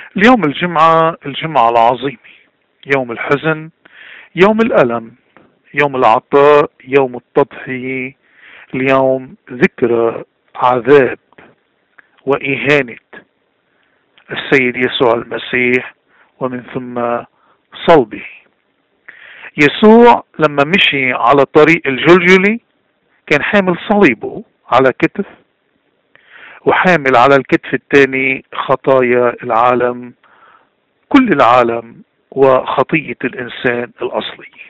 اليوم الجمعة العظيمة، يوم الحزن، يوم الألم، يوم العطاء، يوم التضحية، اليوم ذكرى عذاب وإهانة السيد يسوع المسيح ومن ثم صلبه. يسوع لما مشي على طريق الجلجلة كان حامل صليبه على كتف، وحامل على الكتف الثاني خطايا العالم، كل العالم، وخطية الإنسان الأصلي.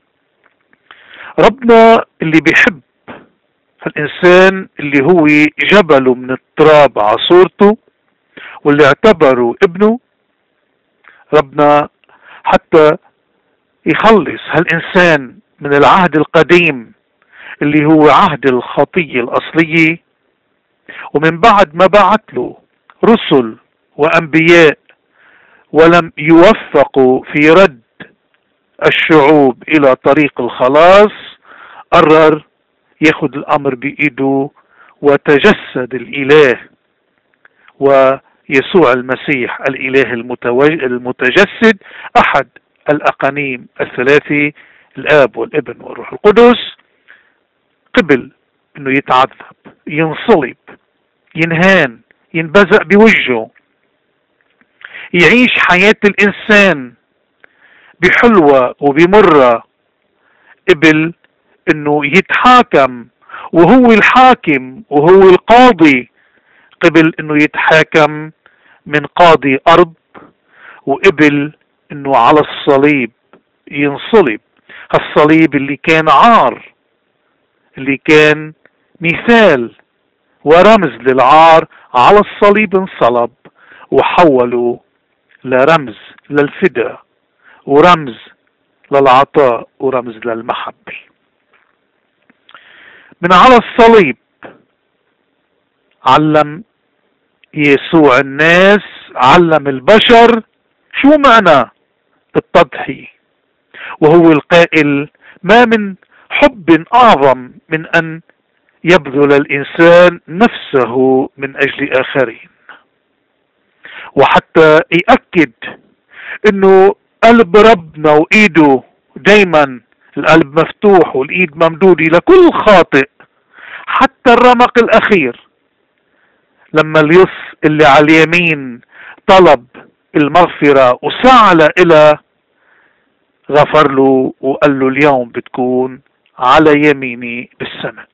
ربنا اللي بيحب الإنسان اللي هو جبله من التراب على صورته واللي اعتبره ابنه، ربنا حتى يخلص هالإنسان من العهد القديم اللي هو عهد الخطية الأصلية، ومن بعد ما بعت له رسل وأنبياء ولم يوفقوا في رد الشعوب إلى طريق الخلاص، قرر ياخد الأمر بإيده وتجسد الإله ويسوع المسيح الإله المتجسد، أحد الأقانيم الثلاثة، الآب والابن والروح القدس، قبل أنه يتعذب، ينصلب، ينهان، ينبزق بوجهه، يعيش حياة الإنسان بحلوة وبمرة، قبل أنه يتحاكم وهو الحاكم وهو القاضي، قبل أنه يتحاكم من قاضي أرض، وقبل أنه على الصليب ينصلب. الصليب اللي كان عار، اللي كان مثال ورمز للعار، على الصليب انصلب وحوله لرمز للفداء ورمز للعطاء ورمز للمحبة. من على الصليب علم يسوع الناس، علم البشر شو معنى التضحية، وهو القائل: ما من حب أعظم من أن يبذل الإنسان نفسه من أجل آخرين. وحتى يأكد أنه قلب ربنا وإيده دايما القلب مفتوح والإيد ممدودة لكل خاطئ، حتى الرمق الأخير لما اللص اللي على اليمين طلب المغفرة وسعى إلى غفر له وقال له: اليوم بتكون على يميني بالسماء.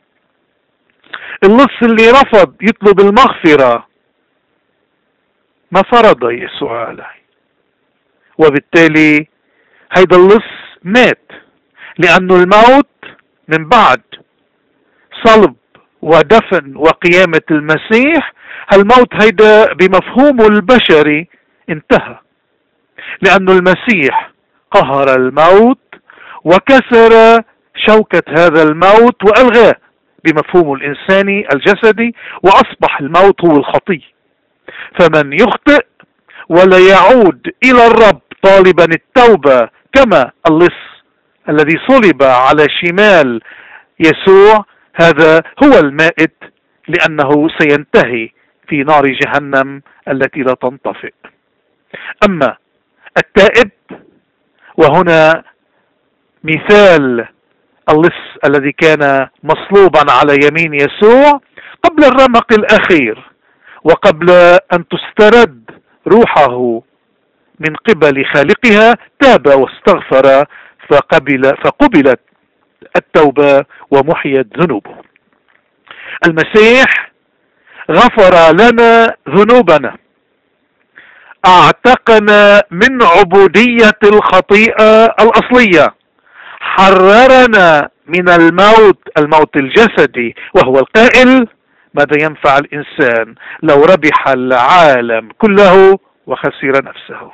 اللص اللي رفض يطلب المغفرة ما فرض يسوع عليه، وبالتالي هيدا اللص مات، لأنه الموت من بعد صلب ودفن وقيامة المسيح، الموت هيدا بمفهومه البشري انتهى، لأنه المسيح قهر الموت وكسر شوكة هذا الموت وألغاه بمفهومه الإنساني الجسدي، وأصبح الموت هو الخطية. فمن يخطئ ولا يعود إلى الرب طالبا التوبة كما اللص الذي صلب على شمال يسوع، هذا هو المائت، لأنه سينتهي في نار جهنم التي لا تنطفئ. أما التائب، وهنا مثال اللص الذي كان مصلوبا على يمين يسوع قبل الرمق الأخير وقبل أن تسترد روحه من قبل خالقها، تاب واستغفر فقبلت التوبة ومحيت ذنوبه. المسيح غفر لنا ذنوبنا، اعتقنا من عبودية الخطيئة الأصلية، حررنا من الموت الجسدي، وهو القائل: ماذا ينفع الإنسان لو ربح العالم كله وخسر نفسه.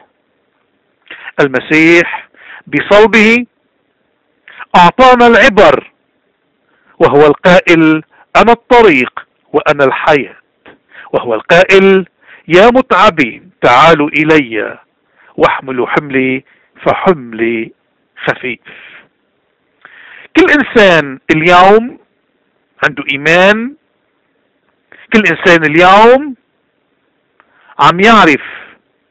المسيح بصلبه أعطانا العبر، وهو القائل: أنا الطريق وأنا الحياة، وهو القائل: يا متعبين تعالوا إلي واحملوا حملي فحملي خفيف. كل إنسان اليوم عنده إيمان، كل إنسان اليوم عم يعرف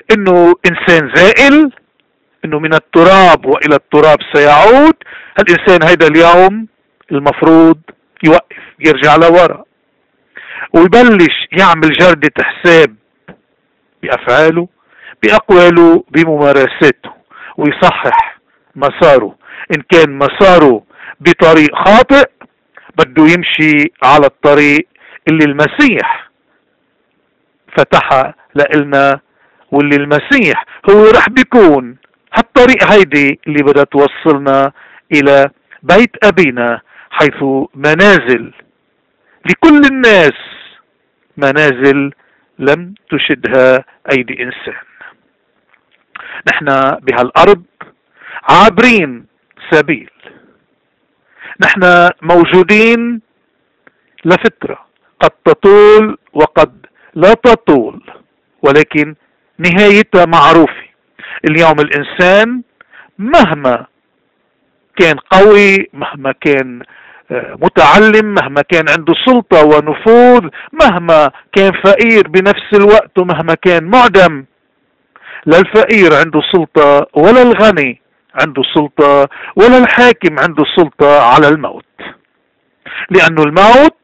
انه انسان زائل، انه من التراب والى التراب سيعود. الانسان هيدا اليوم المفروض يوقف، يرجع لورا، ويبلش يعمل جردة حساب بأفعاله، بأقواله، بممارساته، ويصحح مساره. إن كان مساره بطريق خاطئ بده يمشي على الطريق اللي المسيح فتحها لإلنا، واللي المسيح هو رح بيكون هالطريق هيدي اللي بدها توصلنا إلى بيت أبينا، حيث منازل لكل الناس، منازل لم تشدها أيدي إنسان. نحن بهالأرض عابرين سبيل، نحن موجودين لفترة قد تطول وقد لا تطول، ولكن نهايتها معروفة. اليوم الإنسان مهما كان قوي، مهما كان متعلم، مهما كان عنده سلطة ونفوذ، مهما كان فقير بنفس الوقت، ومهما كان معدم، لا الفقير عنده سلطة ولا الغني عنده سلطة ولا الحاكم عنده سلطة على الموت. لأن الموت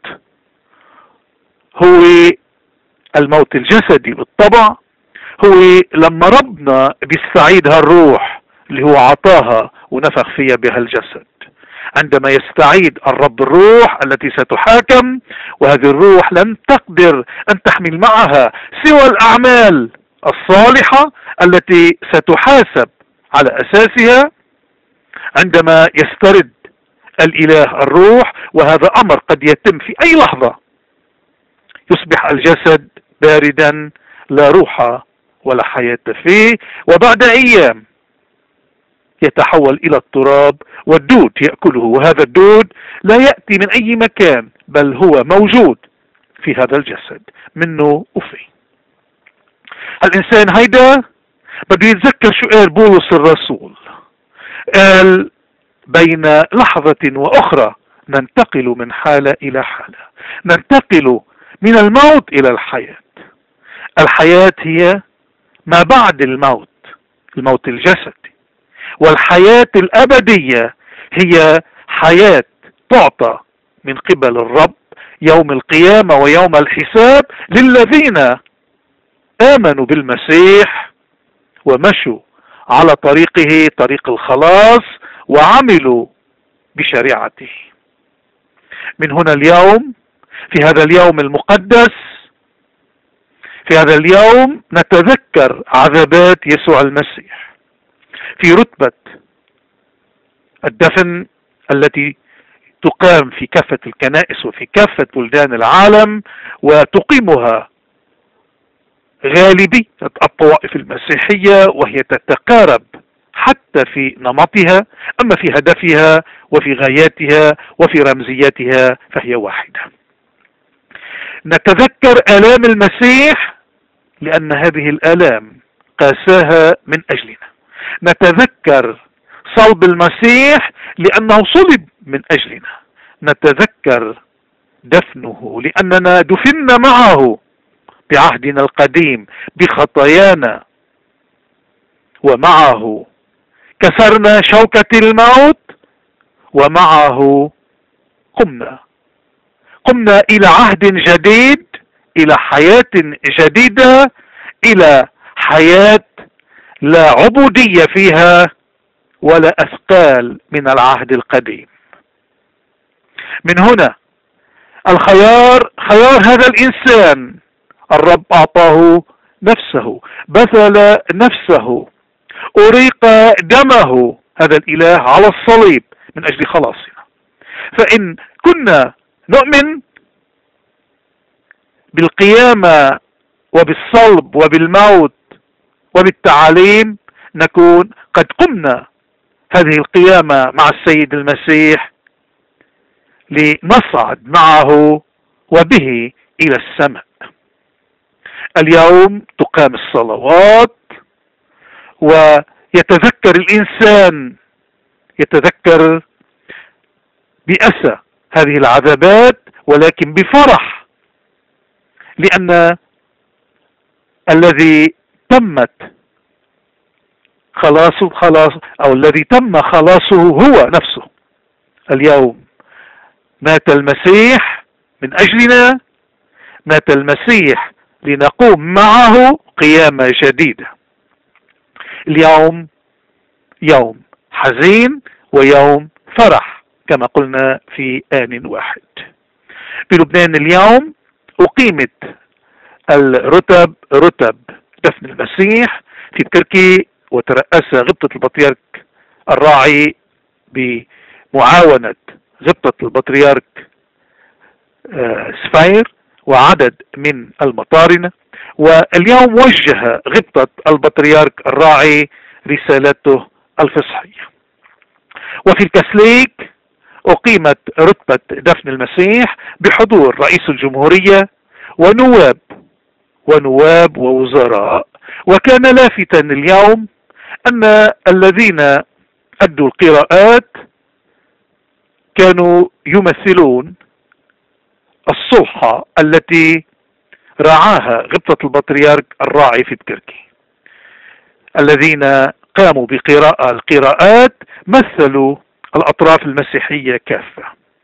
هو الموت الجسدي بالطبع، هو لما ربنا بيستعيد هالروح اللي هو عطاها ونفخ فيها بهالجسد. عندما يستعيد الرب الروح التي ستحاكم، وهذه الروح لن تقدر أن تحمل معها سوى الأعمال الصالحة التي ستحاسب على أساسها. عندما يسترد الإله الروح، وهذا أمر قد يتم في أي لحظة، يصبح الجسد باردا لا روح ولا حياة فيه، وبعد أيام يتحول إلى التراب والدود يأكله. وهذا الدود لا يأتي من أي مكان، بل هو موجود في هذا الجسد منه وفيه. الإنسان هيدا بده يتذكر شو قال بولس الرسول، قال بين لحظة وأخرى ننتقل من حالة إلى حالة، ننتقل من الموت إلى الحياة. الحياة هي ما بعد الموت، الموت الجسدي، والحياة الأبدية هي حياة تعطى من قبل الرب يوم القيامة ويوم الحساب للذين آمنوا بالمسيح ومشوا على طريقه، طريق الخلاص، وعملوا بشريعته. من هنا اليوم، في هذا اليوم المقدس، في هذا اليوم نتذكر عذابات يسوع المسيح في رتبة الدفن التي تقام في كافة الكنائس وفي كافة بلدان العالم، وتقيمها غالبية الطوائف المسيحية، وهي تتقارب حتى في نمطها، أما في هدفها وفي غاياتها وفي رمزياتها فهي واحدة. نتذكر آلام المسيح لأن هذه الآلام قاساها من أجلنا. نتذكر صلب المسيح لأنه صلب من أجلنا. نتذكر دفنه لأننا دفنا معه بعهدنا القديم بخطايانا، ومعه كسرنا شوكة الموت، ومعه قمنا إلى عهد جديد، إلى حياة جديدة، إلى حياة لا عبودية فيها ولا أثقال من العهد القديم. من هنا الخيار، خيار هذا الإنسان، الرب أعطاه نفسه، بذل نفسه، أريق دمه، هذا الإله على الصليب من أجل خلاصنا. فإن كنا نؤمن بالقيامة وبالصلب وبالموت وبالتعاليم، نكون قد قمنا هذه القيامة مع السيد المسيح لنصعد معه وبه إلى السماء. اليوم تقام الصلوات، ويتذكر الإنسان، يتذكر بأسى هذه العذابات، ولكن بفرح، لأن الذي تمت خلاص أو الذي تم خلاصه هو نفسه. اليوم مات المسيح من أجلنا، مات المسيح لنقوم معه قيامة جديدة. اليوم يوم حزين ويوم فرح كما قلنا في آن واحد. بلبنان اليوم أقيمت رتب دفن المسيح في تركي، وترأس غبطة البطريرك الراعي بمعاونة غبطة البطريرك سفير وعدد من المطارنة. واليوم وجه غبطة البطريرك الراعي رسالته الفصحية. وفي الكسليك أقيمت رتبة دفن المسيح بحضور رئيس الجمهورية ونواب ووزراء. وكان لافتا اليوم أن الذين أدوا القراءات كانوا يمثلون الصلحة التي رعاها غبطة البطريرك الراعي في تركي. الذين قاموا بقراءة القراءات مثلوا الأطراف المسيحية كافة.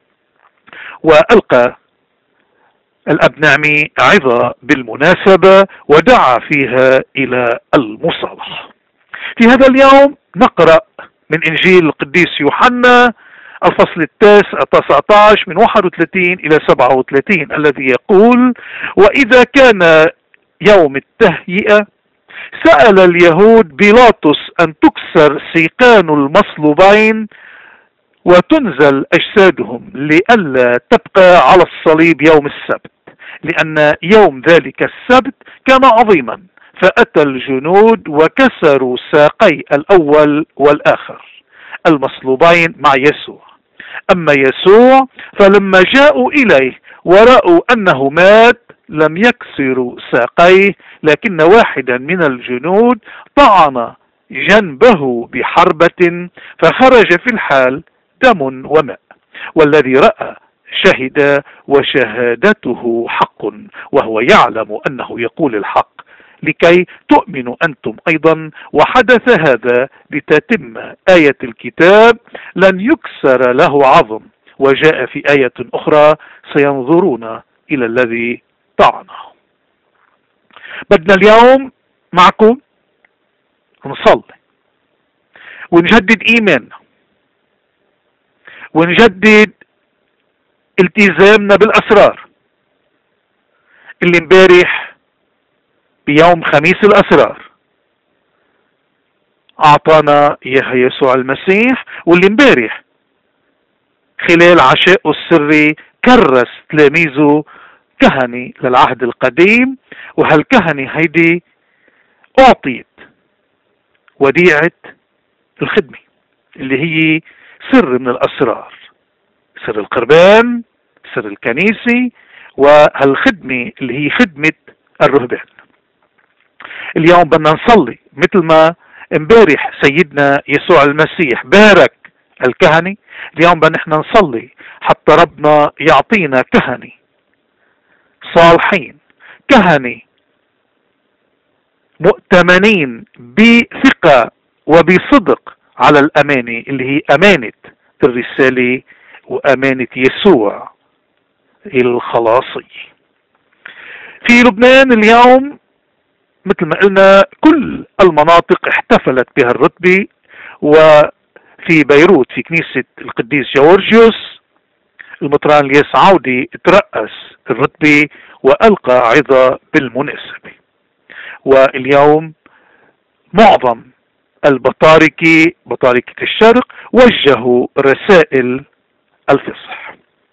وألقى الأب نعمي عظة بالمناسبة ودعا فيها إلى المصالحة. في هذا اليوم نقرأ من إنجيل القديس يوحنا الفصل 19 من 31 إلى 37 الذي يقول: وإذا كان يوم التهيئة سأل اليهود بيلاطس أن تكسر سيقان المصلوبين وتنزل أجسادهم لئلا تبقى على الصليب يوم السبت، لأن يوم ذلك السبت كان عظيما. فأتى الجنود وكسروا ساقي الأول والآخر المصلوبين مع يسوع. أما يسوع فلما جاءوا إليه ورأوا أنه مات لم يكسروا ساقيه، لكن واحدا من الجنود طعن جنبه بحربة فخرج في الحال دم وماء. والذي رأى شهد وشهادته حق، وهو يعلم أنه يقول الحق، لكي تؤمنوا أنتم أيضا. وحدث هذا لتتم آية الكتاب: لن يكسر له عظم. وجاء في آية أخرى: سينظرون إلى الذي طعنه. بدنا اليوم معكم نصلي ونجدد إيماننا ونجدد التزامنا بالأسرار اللي امبارح بيوم خميس الأسرار أعطانا إياها يسوع المسيح، واللي امبارح خلال عشاء السري كرس تلاميذه كهنة للعهد القديم. وهالكهنة هيدي أعطيت وديعة الخدمة اللي هي سر من الأسرار، سر القربان، سر الكنيسة، وهالخدمة اللي هي خدمة الرهبان. اليوم بدنا نصلي مثل ما امبارح سيدنا يسوع المسيح بارك الكهنة. اليوم بدنا نحن نصلي حتى ربنا يعطينا كهنة صالحين، كهنة مؤتمنين بثقة وبصدق على الأمانة اللي هي أمانة الرسالة وأمانة يسوع الخلاصي. في لبنان اليوم مثل ما قلنا كل المناطق احتفلت بها الرتبة. وفي بيروت في كنيسة القديس جورجيوس المطران الياس عودي ترأس الرتبة وألقى عظة بالمناسبة. واليوم معظم البطاركة بطاركة الشرق وجهوا رسائل الفصح.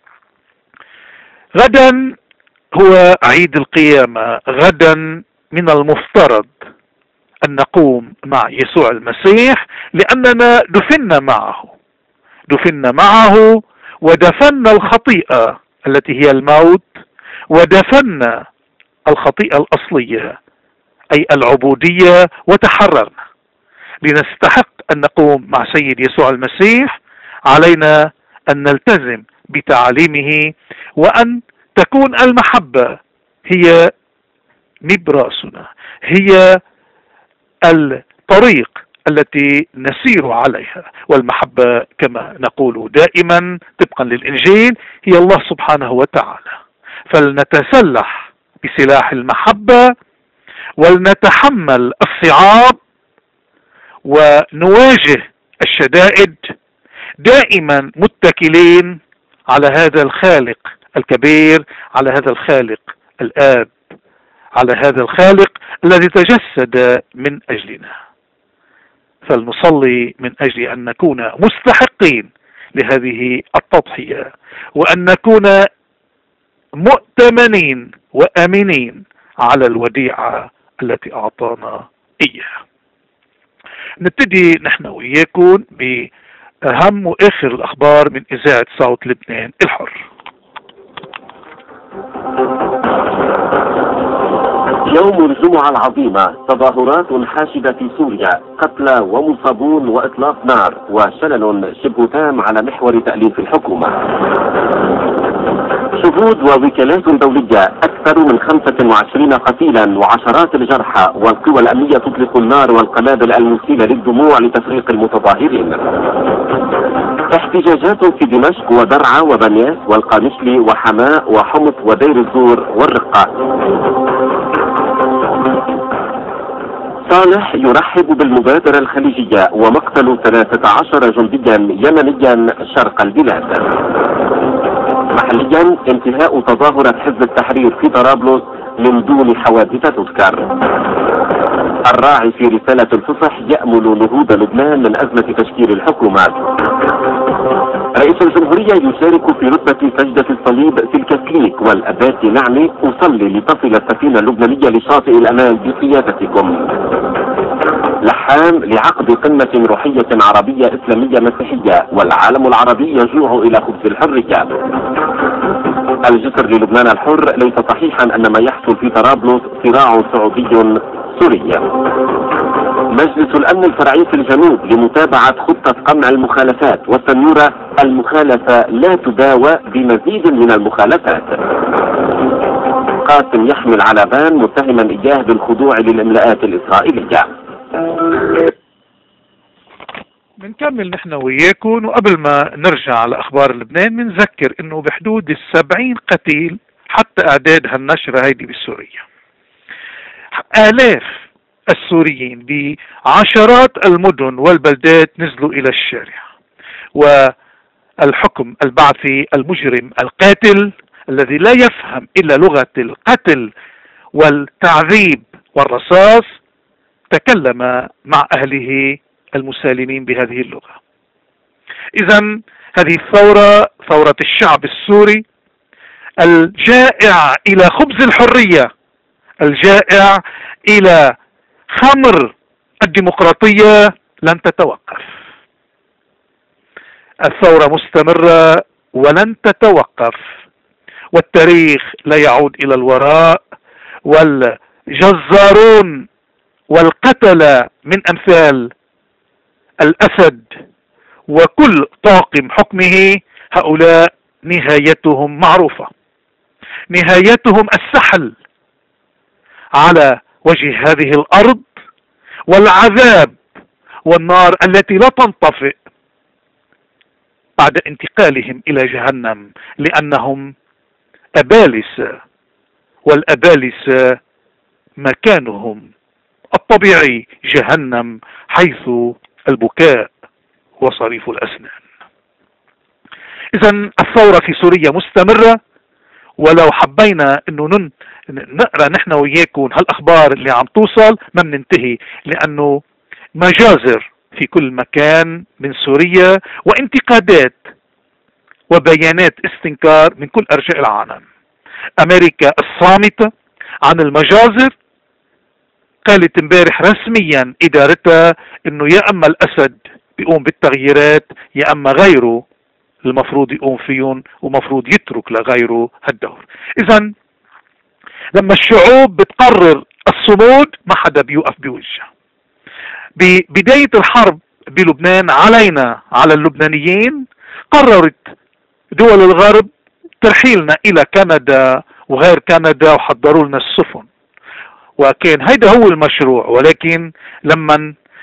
غدا هو عيد القيامة. غدا من المفترض أن نقوم مع يسوع المسيح لأننا دفنا معه ودفنا الخطيئة التي هي الموت، ودفنا الخطيئة الأصلية أي العبودية، وتحررنا. لنستحق أن نقوم مع سيد يسوع المسيح علينا أن نلتزم بتعاليمه، وأن تكون المحبة هي نبراسنا، هي الطريق التي نسير عليها. والمحبة كما نقول دائما طبقا للإنجيل هي الله سبحانه وتعالى. فلنتسلح بسلاح المحبة ولنتحمل الصعاب ونواجه الشدائد دائما متكلين على هذا الخالق الكبير، على هذا الخالق الآب، على هذا الخالق الذي تجسد من أجلنا. فلنصلي من أجل أن نكون مستحقين لهذه التضحية، وأن نكون مؤتمنين وآمنين على الوديعة التي أعطانا إياها. نبتدي نحن وإياكم بأهم وآخر الأخبار من إذاعة صوت لبنان الحر. يوم الجمعة العظيمة، تظاهرات حاشدة في سوريا، قتلى ومصابون وإطلاق نار وشلل شبه تام على محور تأليف الحكومة. شهود ووكالات دولية، أكثر من 25 قتيلا وعشرات الجرحى، والقوى الأمنية تطلق النار والقنابل المسيلة للدموع لتفريق المتظاهرين. احتجاجات في دمشق ودرعا وبنياس والقامشلي وحماء وحمص ودير الزور والرقة. صالح يرحب بالمبادرة الخليجية ومقتل 13 جنديا يمنيا شرق البلاد. محليا، انتهاء تظاهرة حزب التحرير في طرابلس من دون حوادث تذكر. الراعي في رسالة الفصح يأمل نهوض لبنان من أزمة تشكيل الحكومات. رئيس الجمهورية يشارك في رتبة سجدة الصليب في الكاثوليك والأباتي نعني أصلي لتصل السفينة اللبنانية لشاطئ الأمان بقيادتكم. لحام لعقد قمة روحية عربية إسلامية مسيحية والعالم العربي يجوع إلى خبز الحرية. الجسر للبنان الحر، ليس صحيحا أن ما يحصل في طرابلس صراع سعودي سوري. مجلس الأمن الفرعي في الجنوب لمتابعة خطة قمع المخالفات، والسنورة المخالفة لا تداوى بمزيد من المخالفات. قاسم يحمل على بان متهما إياه بالخضوع للإملاءات الإسرائيلية. بنكمل نحن وياكم، وقبل ما نرجع على أخبار لبنان بنذكر إنه بحدود 70 قتيل حتى إعداد هالنشرة هيدي بسوريا. آلاف السوريين بعشرات المدن والبلدات نزلوا إلى الشارع، والحكم البعثي المجرم القاتل الذي لا يفهم إلا لغة القتل والتعذيب والرصاص تكلم مع أهله المسالمين بهذه اللغة. إذن هذه الثورة، ثورة الشعب السوري الجائع إلى خبز الحرية، الجائع إلى خمر الديمقراطية، لن تتوقف. الثورة مستمرة ولن تتوقف، والتاريخ لا يعود إلى الوراء، والجزارون والقتلة من أمثال الأسد وكل طاقم حكمه هؤلاء نهايتهم معروفة، نهايتهم السحل على وجه هذه الأرض والعذاب والنار التي لا تنطفئ بعد انتقالهم إلى جهنم، لأنهم أبالسة، والأبالسة مكانهم الطبيعي جهنم، حيث البكاء وصريف الأسنان. إذن الثورة في سوريا مستمرة، ولو حبينا انه نقرأ نحن وياكم هالأخبار اللي عم توصل ما بننتهي، لأنه مجازر في كل مكان من سوريا وانتقادات وبيانات استنكار من كل أرجاء العالم. أمريكا الصامتة عن المجازر قالت امبارح رسميا إدارتها انه يا اما الأسد بيقوم بالتغييرات يا اما غيره المفروض يقوم فيهم، ومفروض يترك لغيره هالدور. اذا لما الشعوب بتقرر الصمود ما حدا بيوقف بوجهها. ببداية الحرب بلبنان علينا، على اللبنانيين، قررت دول الغرب ترحيلنا الى كندا وغير كندا، وحضروا لنا السفن، وكان هيدا هو المشروع. ولكن لما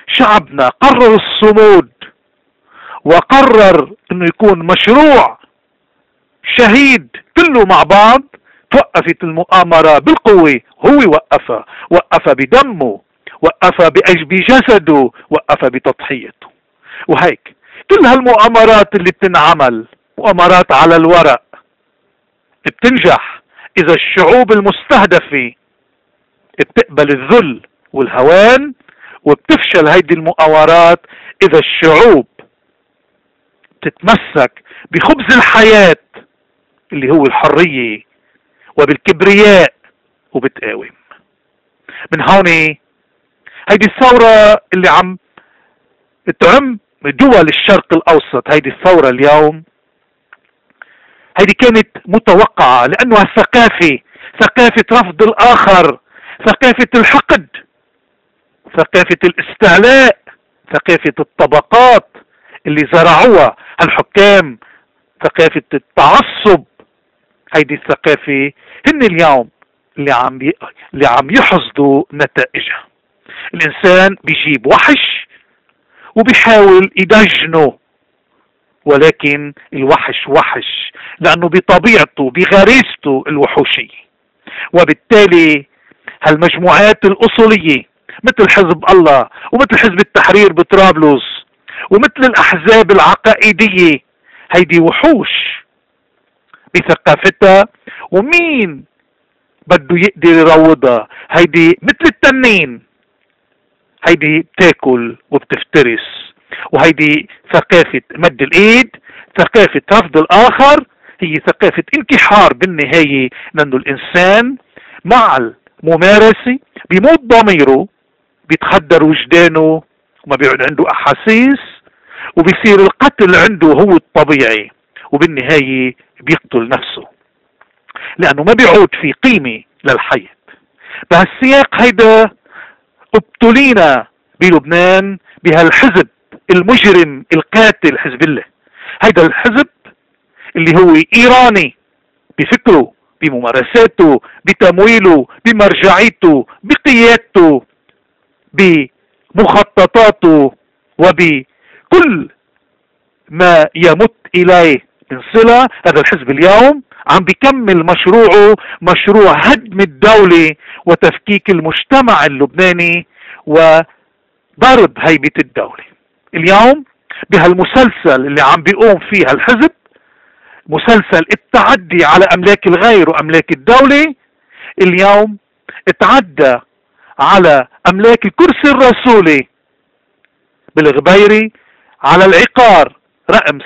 شعبنا قرر الصمود وقرر انه يكون مشروع شهيد كله مع بعض، توقفت المؤامرة بالقوة. هو وقفها بدمه، وقفها بجسده، وقفها بتضحيته. وهيك كل هالمؤامرات اللي بتنعمل مؤامرات على الورق بتنجح اذا الشعوب المستهدفة بتقبل الذل والهوان، وبتفشل هيدي المؤامرات اذا الشعوب بتتمسك بخبز الحياة اللي هو الحرية وبالكبرياء وبتقاوم. من هون هيدي الثورة اللي عم تعم دول الشرق الاوسط، هيدي الثورة اليوم، هيدي كانت متوقعة، لانه ثقافة رفض الاخر، ثقافة الحقد، ثقافة الاستعلاء، ثقافة الطبقات اللي زرعوها الحكام، ثقافة التعصب، هيدي الثقافة هن اليوم اللي عم يحصدوا نتائجها. الانسان بيجيب وحش وبيحاول يدجنه، ولكن الوحش وحش لانه بطبيعته بغريزته الوحوشية. وبالتالي هالمجموعات الاصولية مثل حزب الله ومثل حزب التحرير بطرابلس ومثل الاحزاب العقائدية، هيدي وحوش بثقافتها، ومين بده يقدر يروضها؟ هيدي مثل التنين، هيدي بتاكل وبتفترس. وهيدي ثقافة مد الايد، ثقافة رفض الاخر، هي ثقافة انتحار بالنهاية، لانه الانسان مع الممارسة بيموت ضميره، بيتخدر وجدانه، وما بيعود عنده احاسيس، وبيصير القتل عنده هو الطبيعي، وبالنهاية بيقتل نفسه لانه ما بيعود في قيمة للحياة. بهالسياق هيدا ابتلينا بلبنان بهالحزب المجرم القاتل، حزب الله. هيدا الحزب اللي هو ايراني بفكره، بممارساته، بتمويله، بمرجعيته، بقيادته، بمخططاته، وبكل ما يمت اليه من صلة. هذا الحزب اليوم عم بيكمل مشروعه، مشروع هدم الدولة وتفكيك المجتمع اللبناني وضرب هيبة الدولة. اليوم بهالمسلسل اللي عم بيقوم فيه الحزب، مسلسل التعدي على املاك الغير واملاك الدولة، اليوم اتعدى على املاك الكرسي الرسولي بالغبيري على العقار رقم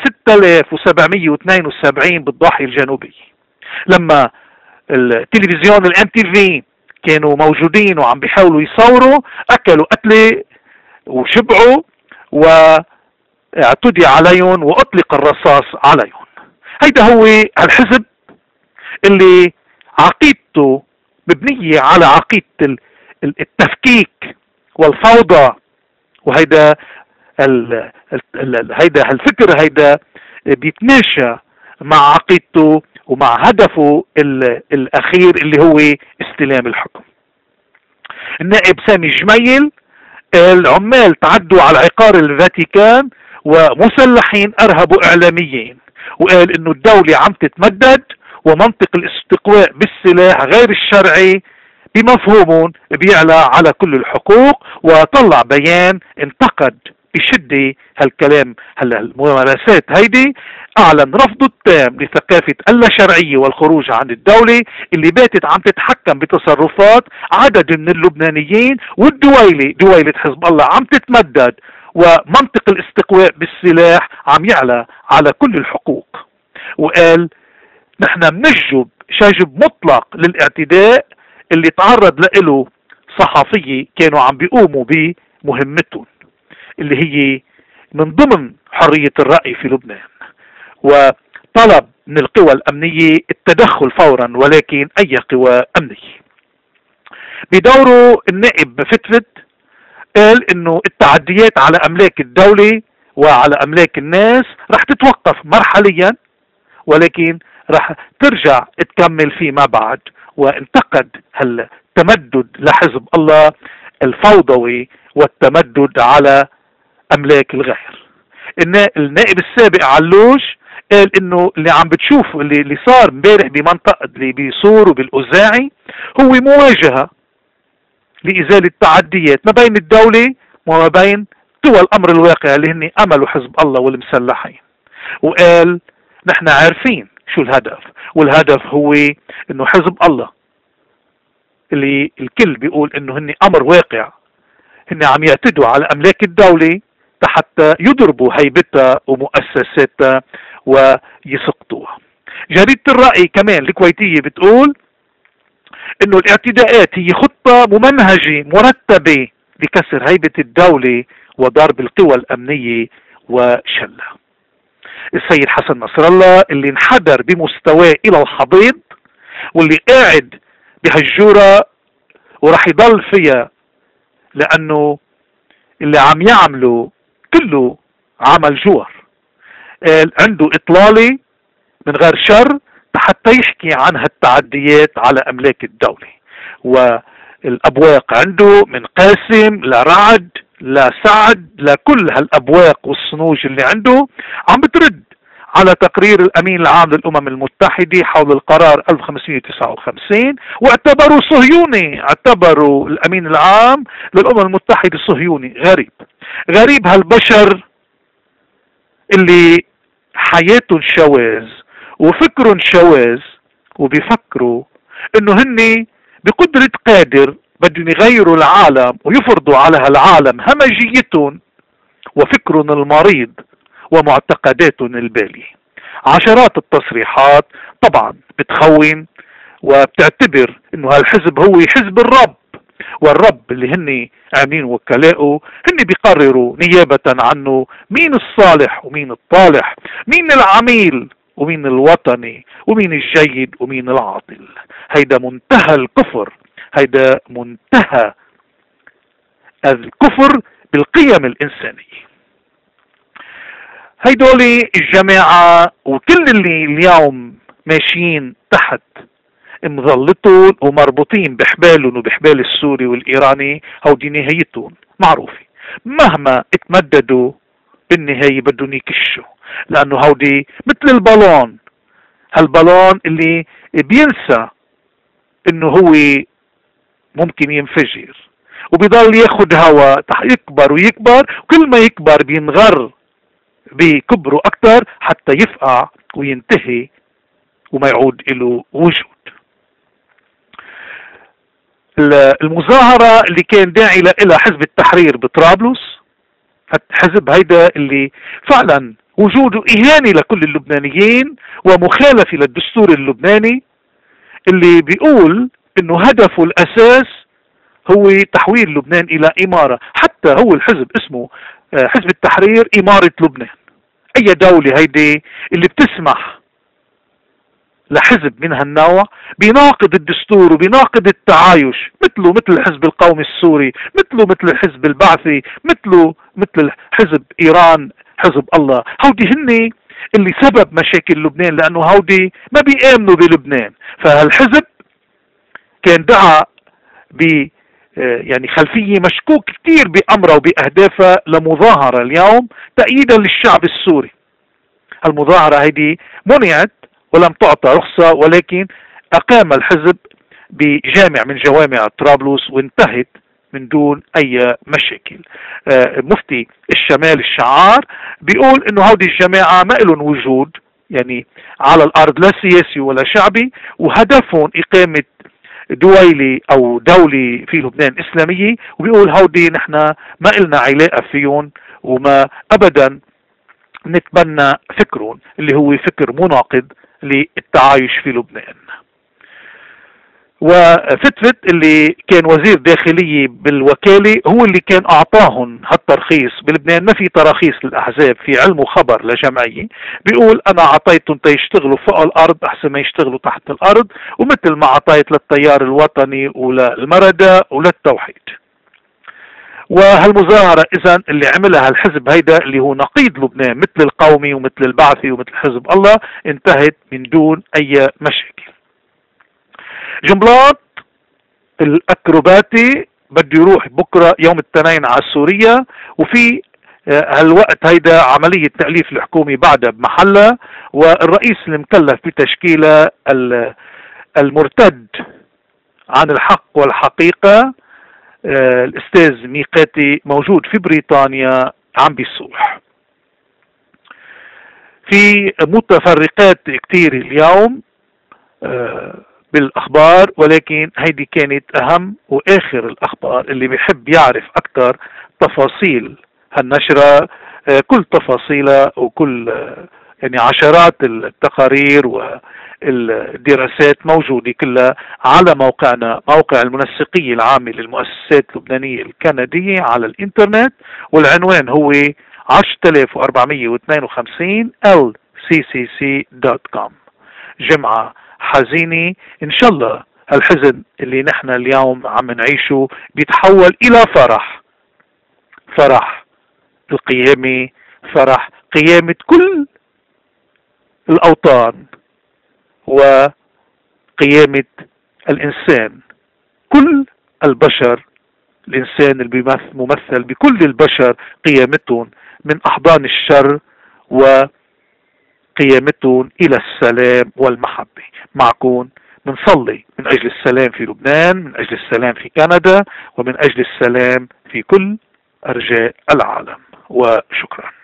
6772 بالضاحية الجنوبية. لما التلفزيون الMTV كانوا موجودين وعم بيحاولوا يصوروا، اكلوا قتلة وشبعوا واعتدي عليهم واطلق الرصاص عليهم. هيدا هو الحزب اللي عقيدته مبنية على عقيدة التفكيك والفوضى. وهيدا هيدا الفكر هيدا بيتماشى مع عقيدته ومع هدفه الاخير اللي هو استلام الحكم. النائب سامي جميل العمال تعدوا على عقار الفاتيكان ومسلحين ارهبوا اعلاميين، وقال انه الدولة عم تتمدد ومنطق الاستقواء بالسلاح غير الشرعي بمفهوم بيعلى على كل الحقوق، وطلع بيان انتقد بشدة هالكلام. هلا الممارسات هيدي اعلن رفضه التام لثقافة اللا شرعية والخروج عن الدولة اللي باتت عم تتحكم بتصرفات عدد من اللبنانيين، دويلة حزب الله عم تتمدد، ومنطق الاستقواء بالسلاح عم يعلى على كل الحقوق. وقال نحن بنجب شجب مطلق للاعتداء اللي تعرض له صحفية كانوا عم بيقوموا بمهمتهم اللي هي من ضمن حرية الرأي في لبنان، وطلب من القوى الأمنية التدخل فورا، ولكن أي قوى أمنية. بدوره النائب فتفت قال انه التعديات على املاك الدولة وعلى املاك الناس رح تتوقف مرحليا، ولكن رح ترجع تكمل فيما بعد، وانتقد هالتمدد لحزب الله الفوضوي والتمدد على أملاك الغير. النائب السابق علوش قال انه اللي عم بتشوف اللي صار امبارح بمنطقة اللي بصور وبالأوزاعي هو مواجهة لإزالة التعديات ما بين الدولة وما بين دول الأمر الواقع اللي هن أمل حزب الله والمسلحين. وقال نحن عارفين شو الهدف، والهدف هو انه حزب الله اللي الكل بيقول انه هن أمر واقع، هن عم يعتدوا على أملاك الدولة حتى يضربوا هيبتها ومؤسساتها ويسقطوها. جريدة الرأي كمان الكويتية بتقول انه الاعتداءات هي خطة ممنهجة مرتبة لكسر هيبة الدولة وضرب القوى الأمنية وشلها. السيد حسن نصر الله اللي انحدر بمستواه إلى الحضيض واللي قاعد بهالجورة وراح يضل فيها، لأنه اللي عم يعمله كله عمل جور. عنده إطلالة من غير شر حتى يحكي عن هالتعديات على أملاك الدولة، والأبواق عنده من قاسم لرعد لسعد لكل هالأبواق والصنوج اللي عنده عم بترد على تقرير الأمين العام للأمم المتحدة حول القرار 1559، واعتبروا صهيوني، اعتبروا الأمين العام للأمم المتحدة صهيوني. غريب هالبشر اللي حياتهم شواذ وفكرهم شواذ وبيفكروا انه هن بقدرة قادر بدهم يغيروا العالم ويفرضوا على هالعالم همجيتهم وفكرهم المريض ومعتقداتهم البالية. عشرات التصريحات طبعا بتخون وبتعتبر انه هالحزب هو حزب الرب، والرب اللي هن عاملين وكلاءه هن بيقرروا نيابة عنه مين الصالح ومين الطالح، مين العميل ومين الوطني، ومين الجيد ومين العاطل. هيدا منتهى الكفر، هيدا منتهى الكفر بالقيم الإنسانية. هيدولي الجماعة وكل اللي اليوم ماشيين تحت مظلتهم ومربوطين بحبالهم وبحبال السوري والإيراني، هودي نهايتهم معروفة. مهما اتمددوا بالنهاية بدهم يكشوا، لأنه هودي مثل البالون، هالبالون اللي بينسى انه هو ممكن ينفجر وبيضل ياخد هواء يكبر ويكبر، وكل ما يكبر بينغر بكبره اكتر حتى يفقع وينتهي وما يعود له وجود. المظاهرة اللي كان داعي لها حزب التحرير بطرابلس، حزب هيدا اللي فعلا وجوده إهانة لكل اللبنانيين ومخالفة للدستور اللبناني، اللي بيقول انه هدفه الاساس هو تحويل لبنان الى امارة. حتى هو الحزب اسمه حزب التحرير امارة لبنان. اي دولة هيدي اللي بتسمح لحزب من هالنوع بيناقض الدستور وبيناقض التعايش، مثله مثل الحزب القومي السوري، مثله مثل الحزب البعثي، مثله مثل حزب ايران، حزب الله. هودي هن اللي سبب مشاكل لبنان، لانه هودي ما بيآمنوا بلبنان. فهالحزب كان دعا ب يعني خلفية مشكوك كتير بأمره وبأهدافها لمظاهرة اليوم تأييدا للشعب السوري. المظاهرة هذه منعت ولم تعطى رخصة، ولكن أقام الحزب بجامع من جوامع طرابلس وانتهت من دون أي مشاكل. مفتي الشمال الشعار بيقول إنه هودي الجماعة ما لهم وجود يعني على الأرض، لا سياسي ولا شعبي، وهدفهم إقامة دويلة أو دولة في لبنان إسلامية، وبيقول هودي نحن ما إلنا علاقة فيهم وما أبدا نتبنى فكرهم اللي هو فكر مناقض للتعايش في لبنان. وفتفت اللي كان وزير داخلية بالوكالة هو اللي كان أعطاهم هالترخيص. بلبنان ما في تراخيص للأحزاب، في علم وخبر لجمعية، بيقول أنا أعطيتهم تيشتغلوا فوق الأرض أحسن ما يشتغلوا تحت الأرض، ومثل ما أعطيت للتيار الوطني وللمردة وللتوحيد. وهالمظاهرة إذن اللي عملها الحزب هيدا اللي هو نقيض لبنان مثل القومي ومثل البعثي ومثل حزب الله انتهت من دون أي مشاكل. جنبلاط الأكروباتي بده يروح بكرة يوم الاثنين على سوريا، وفي هالوقت هيدا عملية تأليف الحكومة بعدها بمحلها، والرئيس المكلف بتشكيلها المرتد عن الحق والحقيقة الأستاذ ميقاتي موجود في بريطانيا عم بيصوح. في متفرقات كتير اليوم بالأخبار، ولكن هيدي كانت أهم وآخر الأخبار. اللي بيحب يعرف أكثر تفاصيل هالنشرة كل تفاصيلها وكل يعني عشرات التقارير والدراسات موجودة كلها على موقعنا، موقع المنسقية العامة للمؤسسات اللبنانية الكندية على الإنترنت، والعنوان هو 10452 lccc.com. جمعة حزينة، إن شاء الله هالحزن اللي نحن اليوم عم نعيشه بيتحول إلى فرح، فرح القيامة، فرح قيامة كل الأوطان وقيامة الإنسان، كل البشر. الإنسان اللي ممثل بكل البشر قيامتهم من أحضان الشر وقيامتهم إلى السلام والمحبة. معكم بنصلي من أجل السلام في لبنان، من أجل السلام في كندا، ومن أجل السلام في كل أرجاء العالم. وشكرا.